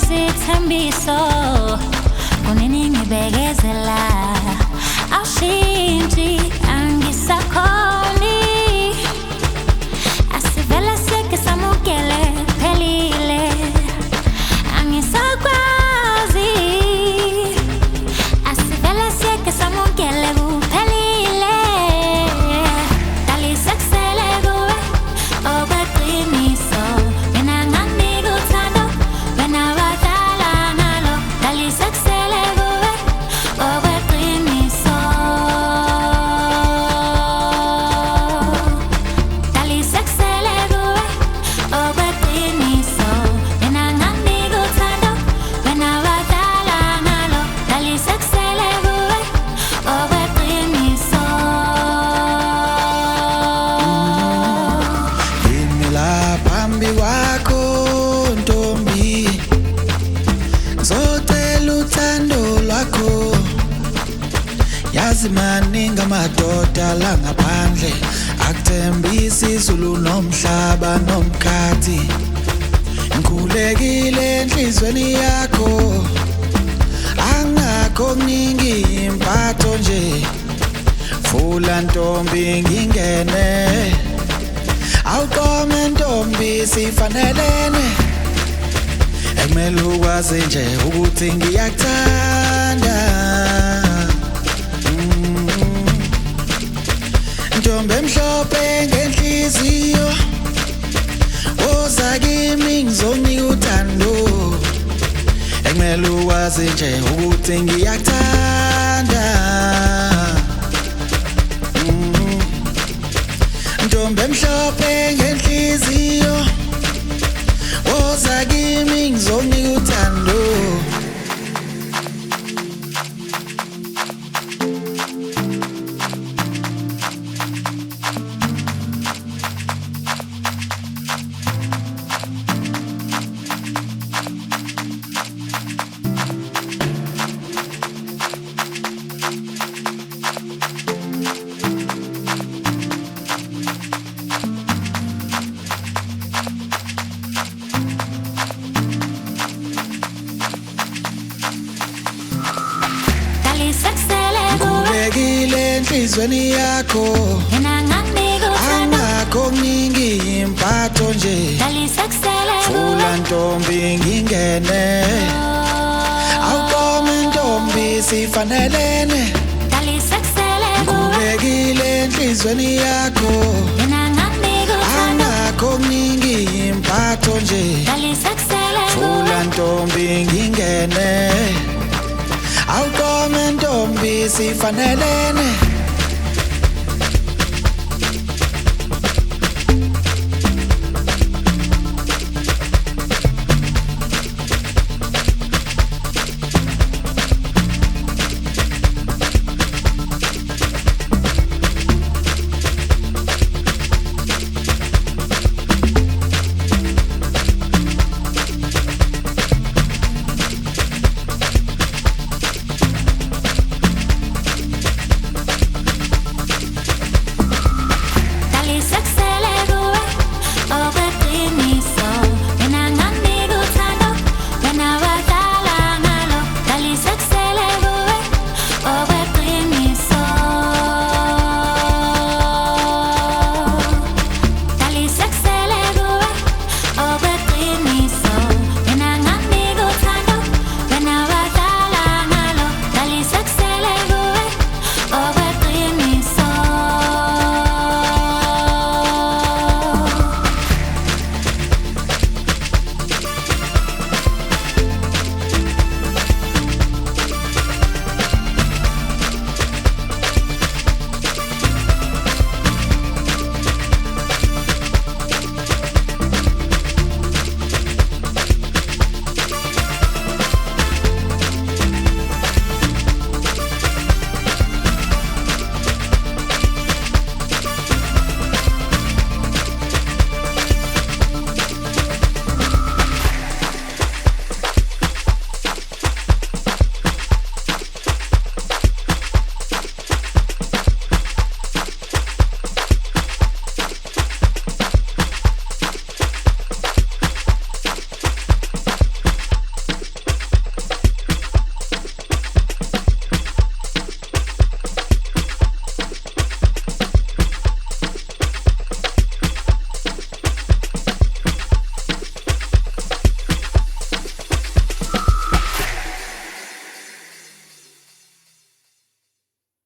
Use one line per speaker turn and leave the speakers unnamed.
izithembiso kunini ngibekezela awushintshi angisakhoni asivele sike samukele phelile angisakwazi asivele sike samukele kuphelile dalisekusele kuwe okweqiniso mina nganginika uthando wena wadala ngalo dalisekusele kuwe okweqiniso dalisekusele kuwe okweqiniso mina nganginika uthando wena wadala ngalo dalisekusele kuwe okweqiniso
Phambi kwakho ntombi ngizocela uthando lwakho yazi maningi amadoda la ngaphandle akuthembisa izulu nomhlaba nomkhathi ngikhulekile enhlizweni yakho angakho kuningi impatho nje vula ntombi ngingene awuqome ntombi sifanelene ekumele ukwazi nje ukuthi ngiyakuthanda ntombi emhlophe ngenhliziyo woza kimi ngizonika uthando ekumele ukwazi nje ukuthi ngiyakuthanda ntombi emhlophe ngenhliziyo woza kimi ngizonika uthando ngikhulekile enhlizweni yakho angakho kuningi impatho nje vula ntombi ngingene awuqome ntombi sifanelene ngikhulekile enhlizweni yakho angakho kuningi impatho nje vula ntombi ngingene awuqome ntombi sifanelene